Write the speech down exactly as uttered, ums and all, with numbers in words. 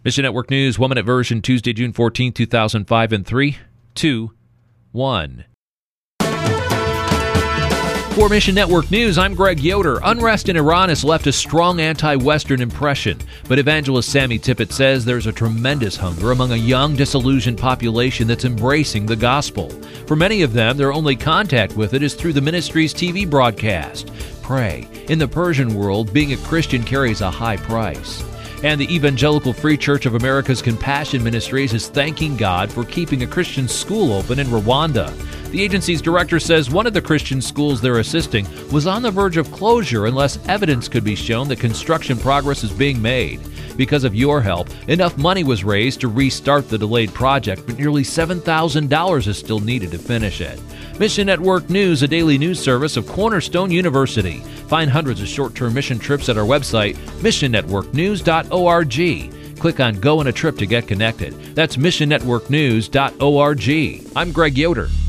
Mission Network News, one-minute version, Tuesday, June fourteenth, two thousand five, in three, two, one. For Mission Network News, I'm Greg Yoder. Unrest in Iran has left a strong anti-Western impression, but evangelist Sammy Tippett says there's a tremendous hunger among a young, disillusioned population that's embracing the gospel. For many of them, their only contact with it is through the ministry's T V broadcast. Pray. In the Persian world, being a Christian carries a high price. And the Evangelical Free Church of America's Compassion Ministries is thanking God for keeping a Christian school open in Rwanda. The agency's director says one of the Christian schools they're assisting was on the verge of closure unless evidence could be shown that construction progress is being made. Because of your help, enough money was raised to restart the delayed project, but nearly seven thousand dollars is still needed to finish it. Mission Network News, a daily news service of Cornerstone University. Find hundreds of short-term mission trips at our website, mission network news dot org. Click on Go on a Trip to get connected. That's mission network news dot org. I'm Greg Yoder.